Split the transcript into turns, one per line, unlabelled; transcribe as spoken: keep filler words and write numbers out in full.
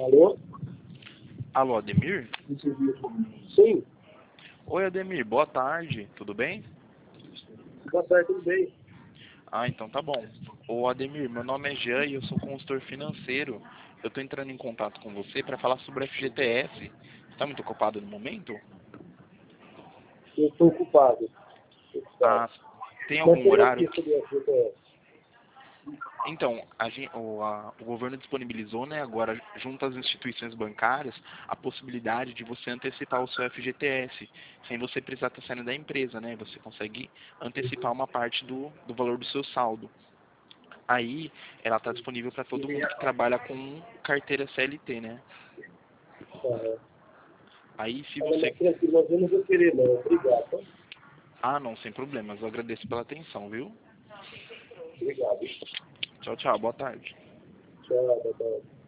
Alô?
Alô, Ademir?
Sim.
Oi, Ademir, boa tarde, tudo bem?
Boa tarde, tudo bem?
Ah, então tá bom. Ô, Ademir, meu nome é Jean e eu sou consultor financeiro. Eu tô entrando em contato com você para falar sobre o F G T S. Você tá muito ocupado no momento?
Eu estou ocupado. ocupado.
Ah, tem
Mas
algum
seria o
horário?
que sobre a G P S?
Então, a gen- o, a- o governo disponibilizou, né, agora, junto às instituições bancárias, a possibilidade de você antecipar o seu F G T S, sem você precisar estar saindo da empresa, né? Você consegue antecipar uma parte do, do valor do seu saldo. Aí, ela está disponível para todo mundo que trabalha com carteira C L T, né?
Aham.
Aí, se
Olha,
você...
mas tranquilo, mas eu não vou querer, não. Obrigado. Tá?
Ah, não, sem problemas. Eu agradeço pela atenção, viu?
Obrigado.
Tchau, tchau. Boa tarde.
Tchau, boa tarde.